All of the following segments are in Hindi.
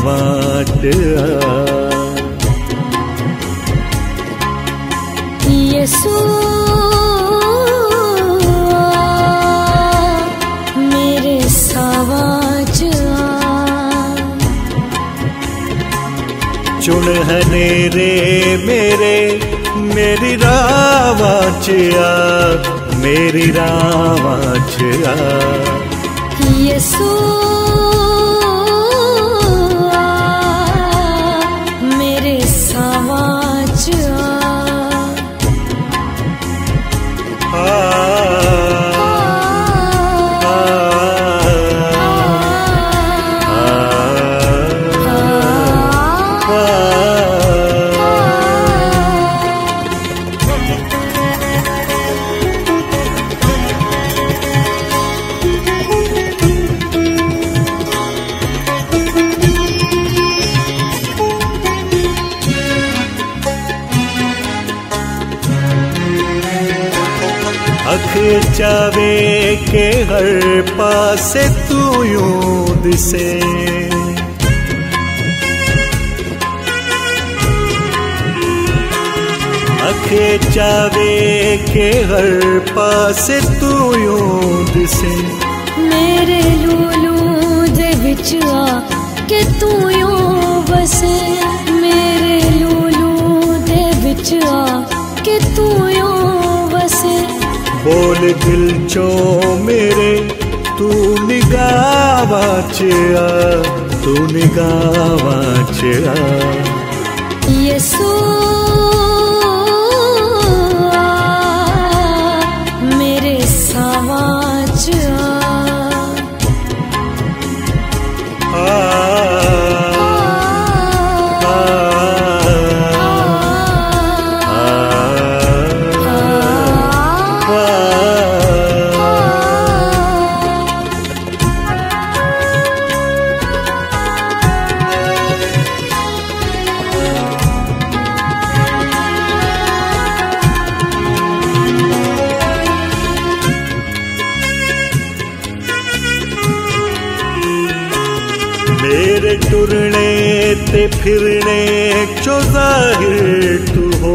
सावां च आ। यसू मेरे सावां च आ। चुन हनेरे मेरे मेरी रावां च आ, मेरी रावां च आ। यसू मेरे सावां च आ। अख चावे के हर पासे तू यूं दिसे, अख चावे के हर पासे तू यूं दिसे। मेरे लूलू दे विच आ के तू यूं बसे, मेरे लूलू दे विच आ के तू यूं बसे। बोल दिल चो मेरे तू निगाहां च आ, तू निगाहां च आ। यसू मेरे सावां च आ। मेरे टुरने ते फिरने चो ज़ाहिर तू हो,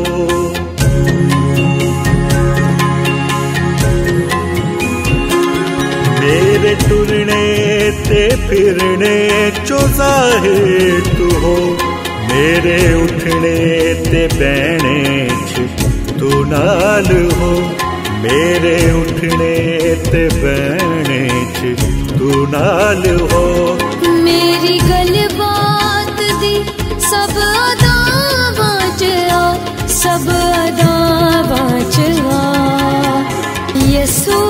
मेरे टुरने ते फिरने चो ज़ाहिर तू हो। मेरे उठने ते बहने च तू नाल हो, मेरे उठने ते बहने च तू नाल हो। मेरी गलबात दी सब अदावां च आ, सब अदावां च आ। यसू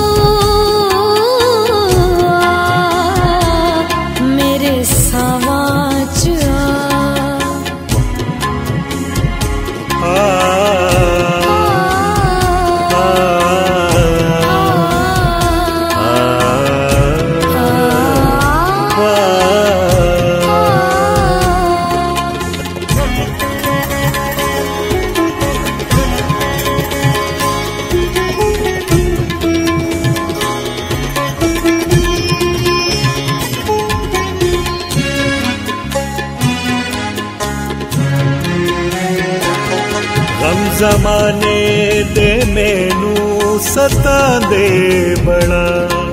मेरे सावां च आ। गम ज़माने दे मैनू सतांदे बड़ा,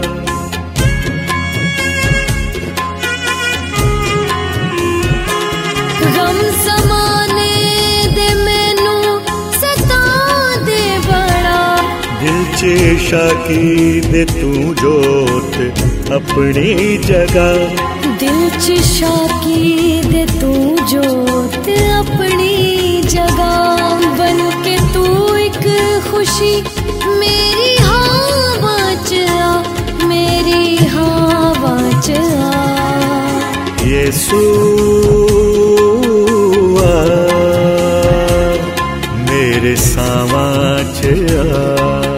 गम ज़माने दे मैनू सतांदे बड़ा। दिल च शाकी दे तू जोत अपनी जगह, दिल च शाकी दे तू जोत अपनी जगह। बन के तू एक खुशी मेरी हवा च आ, मेरी हवा च आ। यसू आ मेरे सावां च आ।